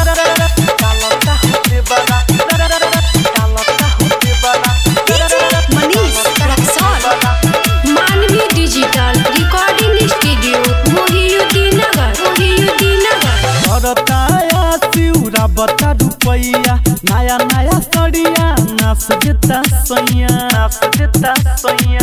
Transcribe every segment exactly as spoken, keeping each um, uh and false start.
बता रुपैया नया नया सड़िया नाच देता सैया नाच देता सैया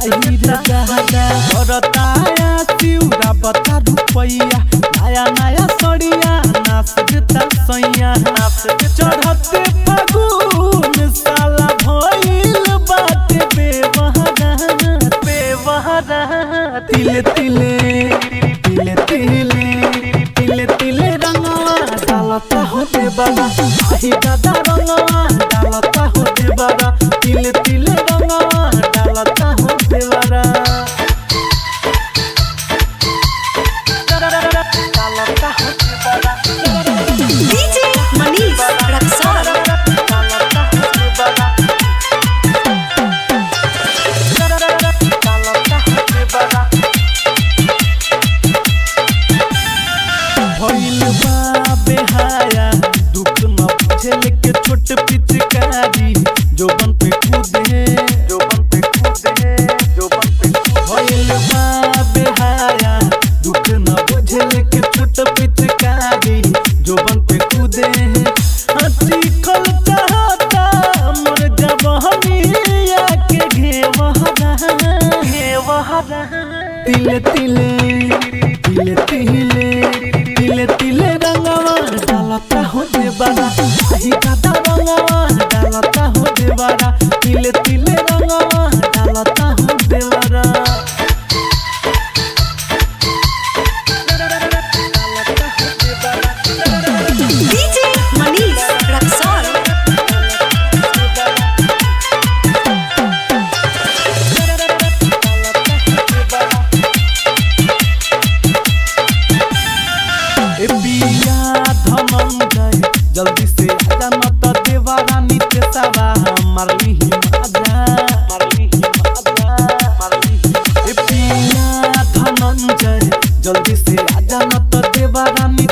भरताया सिउरा बता रुपैया नया नया सड़िया नाच देता सैया नाच चढ़ते फागुन साला भइल बाटे बेवहरा बेवहरा तिले तिले तिले तिले तिले तिले रंगवा डालता हो देवरा आही दादा रंगवा डालता हो देवरा तिले तिले रंगवा डालता हो देवरा डालता हो देवरा डीजे मनीष रक्सौल डालता हो देवरा डालता हो देवरा भइल बा बेहाया दुख न बुझे लेके छोट पिचकारी जो बन पे कूदे जो बन पे कूदे जो बन पे भइल बा बेहाया दुख न बुझे लेके छोट पिचकारी जो बन पे कूदे हंसी खल चाहता मोर जवानिया के घेवहरा घेवहरा तिले तिले तिले तिले तिले तिले रंगवा डालता हो देवरा आही दादा रंगवा डालता हो देवरा तिले तिले रंगवा डालता हो देवरा डालता हो देवरा डीजे मनीष रक्सौल ए बिया धनंजय जल्दी से आजा न त देवरा नित्य सावा मारली ही माजा मारली ही माजा मारली ए बिया धनंजय जल्दी से आजा न त देवरा